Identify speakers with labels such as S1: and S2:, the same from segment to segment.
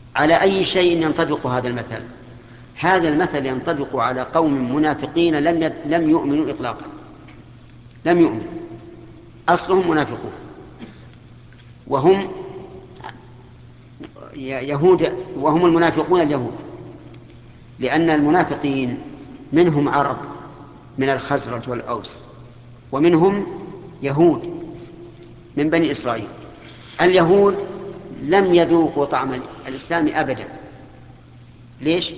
S1: على أي شيء ينطبق هذا المثل؟ هذا المثل ينطبق على قوم منافقين لم يؤمنوا إطلاقا، لم يؤمنوا، أصلهم منافقون، وهم يهود، وهم المنافقون اليهود، لأن المنافقين منهم عرب من الخزرج والأوس، ومنهم يهود من بني إسرائيل. اليهود لم يذوقوا طعم الإسلام أبدا. ليش؟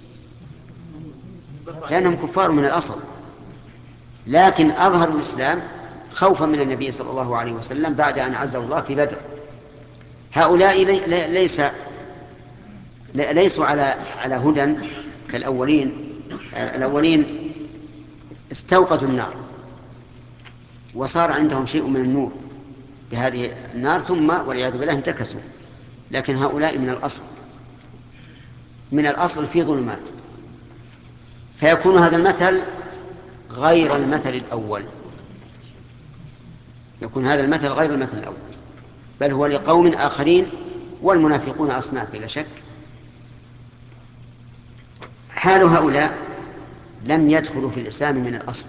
S1: لأنهم كفار من الأصل، لكن أظهروا الإسلام خوفا من النبي صلى الله عليه وسلم بعد أن عزه الله في بدر. هؤلاء ليسوا على هدى كالأولين. الأولين استوقدوا النار وصار عندهم شيء من النور بهذه النار، ثم والعياذ بالله انتكسوا. لكن هؤلاء من الأصل في ظلمات، فيكون هذا المثل غير المثل الأول، يكون هذا المثل غير المثل الأول، بل هو لقوم آخرين، والمنافقون أصناف بلا شك. حال هؤلاء لم يدخلوا في الإسلام من الأصل،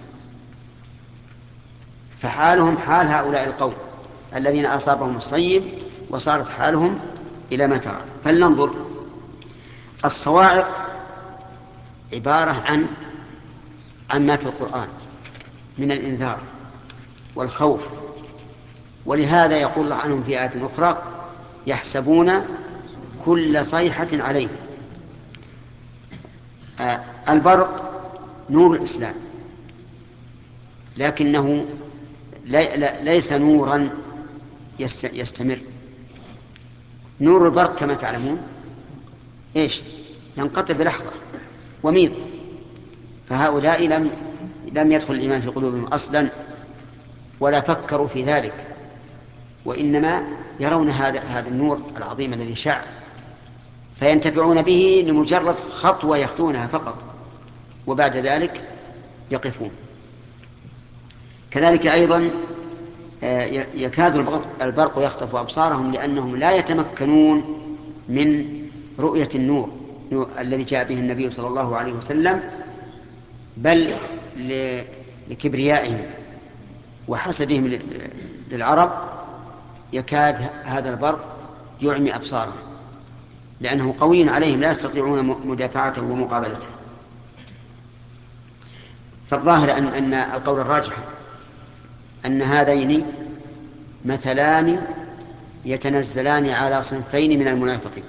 S1: فحالهم حال هؤلاء القوم الذين أصابهم الصيب وصارت حالهم إلى ما ترى. فلننظر. الصواعق عبارة عن ما في القرآن من الإنذار والخوف، ولهذا يقول الله عنهم في آية أخرى: يحسبون كل صيحة عليه. البرق نور الإسلام، لكنه ليس نورا يستمر. نور البرق كما تعلمون إيش؟ ينقطع بلحظة وميض. فهؤلاء لم يدخل الإيمان في قلوبهم أصلا ولا فكروا في ذلك، وإنما يرون هذا النور العظيم الذي شع، فينتفعون به لمجرد خطوة يخطونها فقط، وبعد ذلك يقفون. كذلك أيضا يكاد البرق يخطف أبصارهم، لأنهم لا يتمكنون من رؤية النور الذي جاء به النبي صلى الله عليه وسلم، بل لكبريائهم وحسدهم للعرب يكاد هذا البرق يعمي أبصارهم، لأنه قوي عليهم لا يستطيعون مدافعته ومقابلته. فالظاهر أن القول الراجح أن هذين مثلان يتنزلان على صنفين من المنافقين.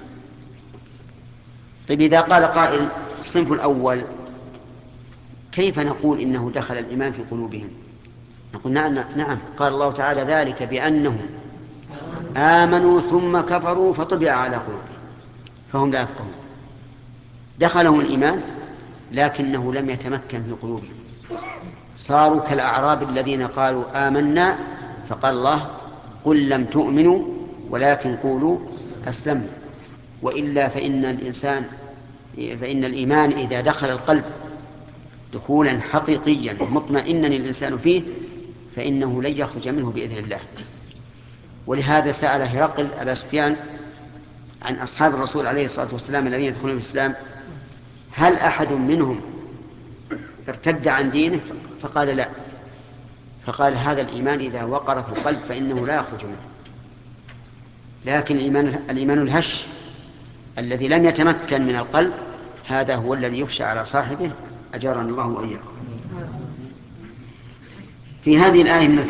S1: طيب، إذا قال قائل الصنف الأول كيف نقول إنه دخل الإيمان في قلوبهم؟ نقول نعم، قال الله تعالى: ذلك بأنهم آمنوا ثم كفروا فطبع على قلوبهم فهم لا يفقهون. دخلهم الإيمان لكنه لم يتمكن في قلوبهم، صاروا كالأعراب الذين قالوا آمنا، فقال الله: قل لم تؤمنوا ولكن قولوا أسلمنا. وإلا فإن الإيمان إذا دخل القلب دخولا حقيقيا مطمئنا الإنسان فيه فإنه لن يخرج منه بإذن الله. ولهذا سأل هرقل أبا سفيان عن أصحاب الرسول عليه الصلاة والسلام الذين يدخلون الإسلام: هل أحد منهم ارتد عن دينه؟ فقال: لا. فقال: هذا الإيمان إذا وقر في القلب فإنه لا يخرج منه. لكن الإيمان الهش الذي لم يتمكن من القلب هذا هو الذي يخشى على صاحبه، أجارنا الله وإياكم. في هذه الآية من